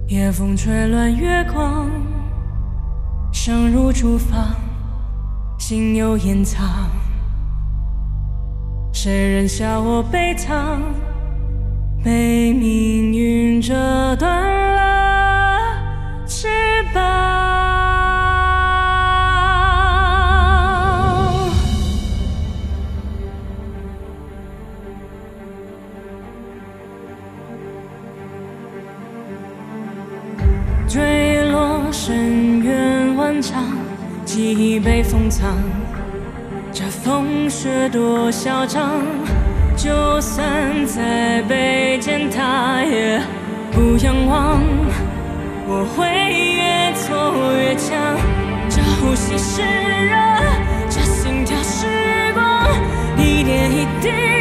夜风吹乱月光，想入厨房，心有掩藏。谁人笑我悲怆，被命运折断了翅膀。坠落深渊万丈，记忆被封藏。这风雪多嚣张，就算再被践踏，也不仰望。我会越挫越强，这呼吸是热，这心跳是光，一点一滴。